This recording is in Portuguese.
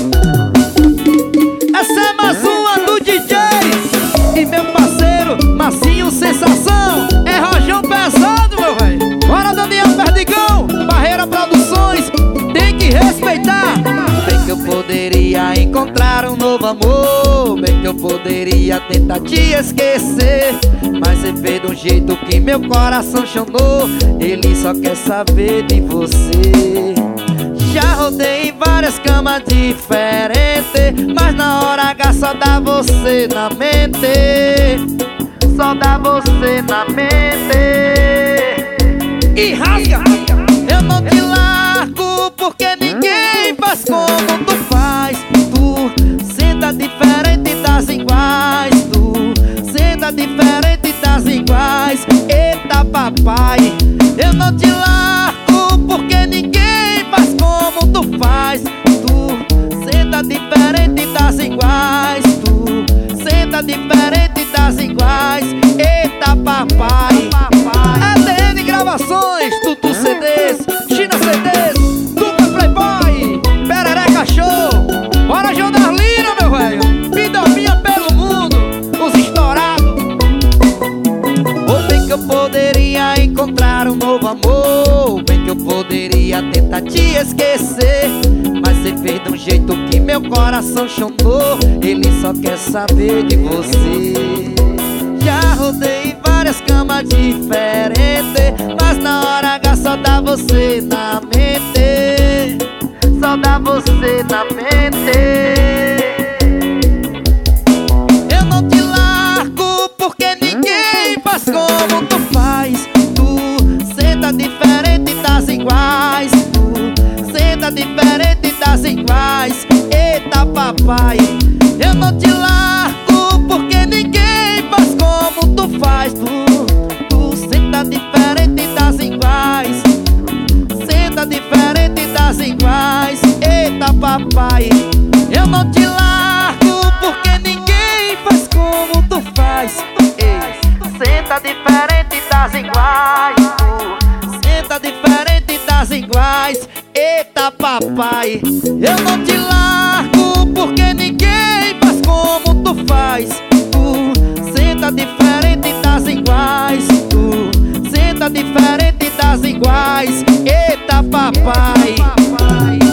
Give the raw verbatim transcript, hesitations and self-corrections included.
Essa é mais uma do D J e meu parceiro Massinho Sensação. É rojão pesado, meu velho. Bora, Daniel Perdigão, Barreira Produções, tem que respeitar. Bem que eu poderia encontrar um novo amor, bem que eu poderia tentar te esquecer, mas você fez de um jeito que meu coração chamou. Ele só quer saber de você. Já rodei em várias camas diferentes, mas na hora H só dá você na mente, só dá você na mente. E rasga! Eu não te largo porque ninguém faz como tu faz. Tu senta diferente das iguais, tu senta diferente das iguais. Eita papai, eu não te largo porque ninguém faz como tu faz. Tu senta diferente das iguais, tu senta diferente das iguais. Eita papai, A D N Gravações, Tutu C Ds, China C Ds, Dupla Playboy, Perereca Show. Bora, Jonarlina, meu velho, vida minha pelo mundo, os estourados. Ou bem que eu poderia encontrar um novo amor, bem que eu poderia tentar te esquecer, mas você fez de um jeito que meu coração chamou. Ele só quer saber de você. Já rodei em várias camas diferentes, mas na hora H só dá você na mente, só dá você na mente. Eu não te largo porque ninguém faz como tu faz. Tu senta diferente das iguais, tu senta diferente das iguais. Eita papai, eu não te largo porque ninguém faz como tu faz. Tu, tu senta diferente das iguais, senta diferente das iguais. Eita papai, eu não te largo porque ninguém faz como tu faz. Ei, senta diferente das iguais, tu senta diferente das iguais. Eita papai, eu não te largo porque ninguém faz como tu faz. Tu senta diferente das iguais, tu senta diferente das iguais. Eita papai.